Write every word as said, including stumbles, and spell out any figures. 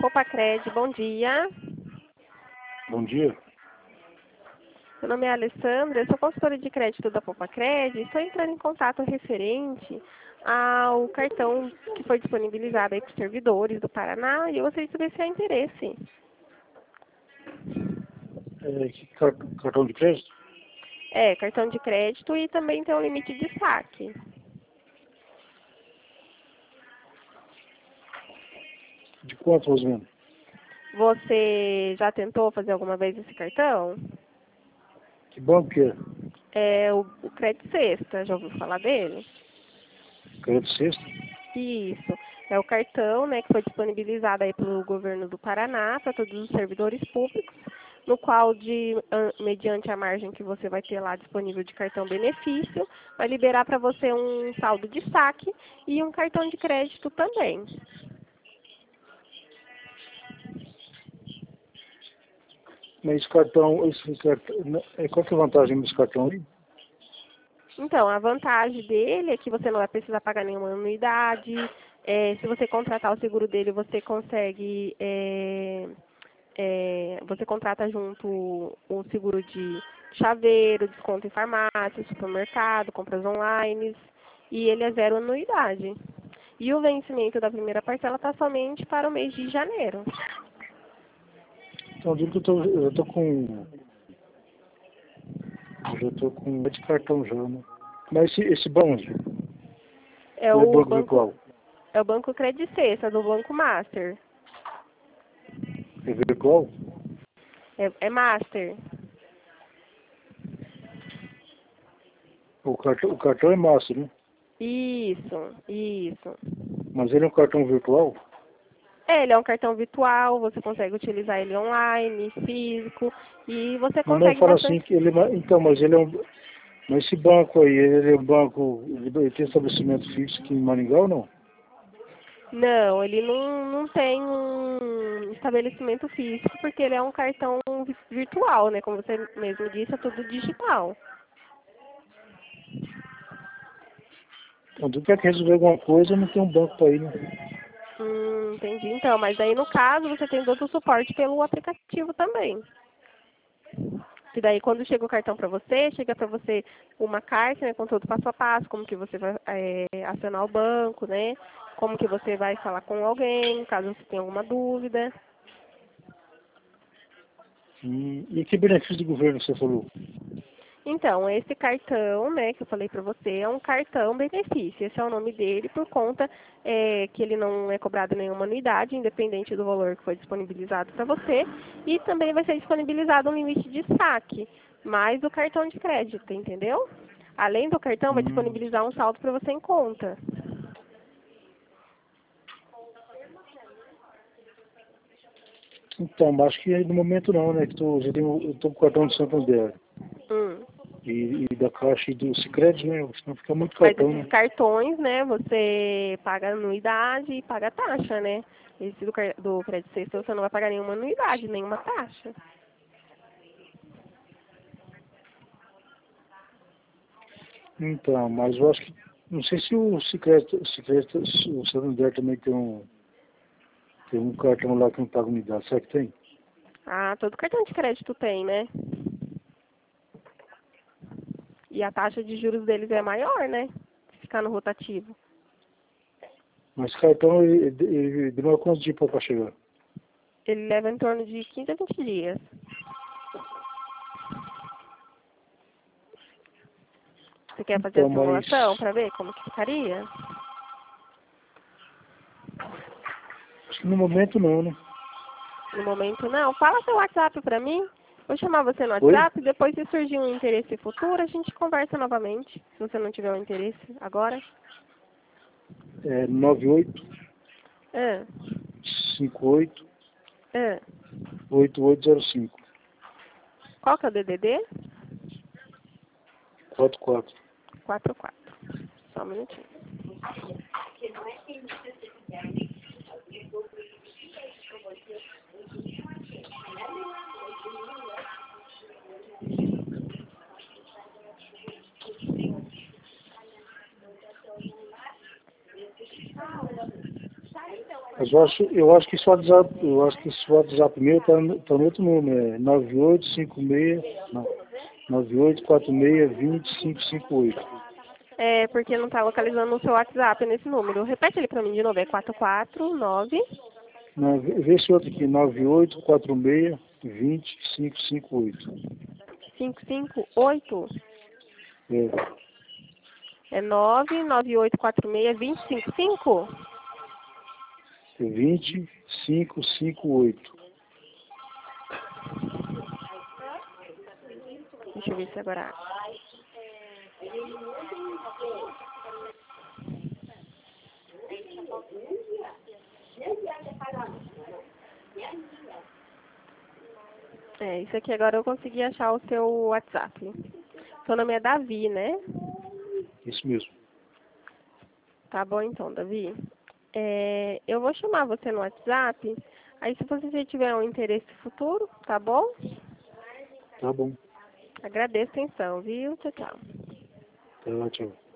Popacred, bom dia. Bom dia. Meu nome é Alessandra, eu sou consultora de crédito da Popacred. Estou entrando em contato referente ao cartão que foi disponibilizado aí para os servidores do Paraná e eu gostaria de saber se há interesse. É, que car- cartão de crédito? É, cartão de crédito e também tem um limite de saque. De quanto, Rosmano? Você já tentou fazer alguma vez esse cartão? Que banco que é? É o, o Crédito Sexta, já ouviu falar dele? Crédito sexta? Isso. É o cartão, né, que foi disponibilizado aí pelo governo do Paraná para todos os servidores públicos, no qual, de, an- mediante a margem que você vai ter lá disponível de cartão benefício, vai liberar para você um saldo de saque e um cartão de crédito também. Mas esse cartão, esse cartão, é, qual que é a vantagem desse cartão aí? Então, a vantagem dele é que você não vai precisar pagar nenhuma anuidade. É, se você contratar o seguro dele, você consegue, é, é, você contrata junto o seguro de chaveiro, desconto em farmácia, supermercado, compras online, e ele é zero anuidade. E o vencimento da primeira parcela está somente para o mês de janeiro. Então, eu digo que eu tô, eu já tô com, eu já tô com de cartão já, né? Mas esse, esse banco, É ou é o banco banco, virtual? é o Banco Credit Sexta, do Banco Master. É virtual? É, é Master. O cartão, o cartão é massa, né? Isso, isso. Mas ele é um cartão virtual? É, ele é um cartão virtual, você consegue utilizar ele online, físico, e você Mas não consegue fala assim bastante. que ele, é ma- então, mas ele é um, mas esse banco aí, ele é um banco, ele tem estabelecimento fixo aqui em Maringá ou não? Não, ele não, não tem um estabelecimento físico, porque ele é um cartão vi- virtual, né? Como você mesmo disse, é tudo digital. Então, tu quer resolver alguma coisa, não tem um banco para ir, né? Hum, entendi. Então, mas aí no caso você tem todo o suporte pelo aplicativo também. Que daí quando chega o cartão para você, chega para você uma carta, né, com todo o passo a passo, como que você vai é, acionar o banco, né? Como que você vai falar com alguém, caso você tenha alguma dúvida. Hum, e que benefício do governo você falou? Então, esse cartão, né, que eu falei para você, é um cartão benefício. Esse é o nome dele por conta é, que ele não é cobrado nenhuma anuidade, independente do valor que foi disponibilizado para você. E também vai ser disponibilizado um limite de saque, mais o cartão de crédito, entendeu? Além do cartão, vai Hum, disponibilizar um saldo para você em conta. então, mas acho que no momento não, né? Que tô, já tenho, eu tô com o cartão do Santander Hum. e, e da Caixa e do Sicredi, né? Senão fica muito Mas cartão, esses né? cartões, né, você paga anuidade e paga taxa, né? Esse do, car- do crédito sexto você não vai pagar nenhuma anuidade, nenhuma taxa. Então, mas eu acho que, não sei se o Sicredi, o Sicredi, o Santander também tem um, tem um cartão lá que não paga unidade, será que tem? Ah, todo cartão de crédito tem, né? E a taxa de juros deles é maior, né? Se ficar no rotativo. Mas esse cartão, ele, ele demora quantos dias para chegar? Ele leva em torno de quinze a vinte dias. Você quer fazer a Então, mas simulação para ver como que ficaria? acho que no momento não, né? No momento não. Fala seu WhatsApp para mim. Vou chamar você no Oi? WhatsApp. Depois, se surgir um interesse futuro, a gente conversa novamente. Se você não tiver um interesse agora. É nove oito Ah, cinco oito ah. oito oito zero cinco Qual que é o D D D? quatro quatro. quatro quatro. Só um minutinho. Mas eu acho, eu acho que esse WhatsApp, eu acho que esse WhatsApp meu tá, no- tá no outro número, é nove oito cinco seis, não, nove oito quatro seis, dois cinco cinco oito. É, porque não está localizando o seu WhatsApp nesse número. Repete ele para mim de novo, é quatro quatro nove Não, vê vê esse outro aqui, nove oito quatro seis, dois cinco cinco oito. cinco cinco oito. É, É nove nove oito quatro seis dois cinco cinco. dois cinco cinco oito. Deixa eu ver se agora. É, isso aqui agora eu consegui achar o seu WhatsApp. Seu nome é Davi, né? Isso mesmo. Tá bom então, Davi. É, eu vou chamar você no WhatsApp. Aí se você tiver um interesse futuro, tá bom? Tá bom. Agradeço a atenção, viu? Tchau, tchau. Tá, tchau.